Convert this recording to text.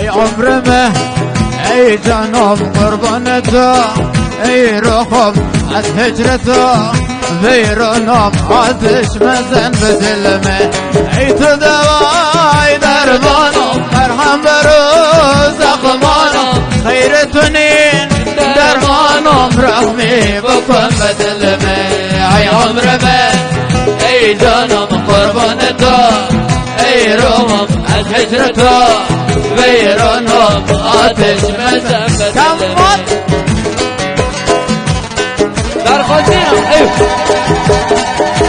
ای عمرمه ای جانم قربانتا ای روحم از هجرتا بیرونم آتش مزن به دلمه ای تو دوای درمانم مرهم برو زخمانم خیر تو نین درمانم رحمی بکن به دلمه ای عمرمه ای جانم قربانتا ای روحم از هجرتا بیرونم آتش مزن به دلمه در خاطرم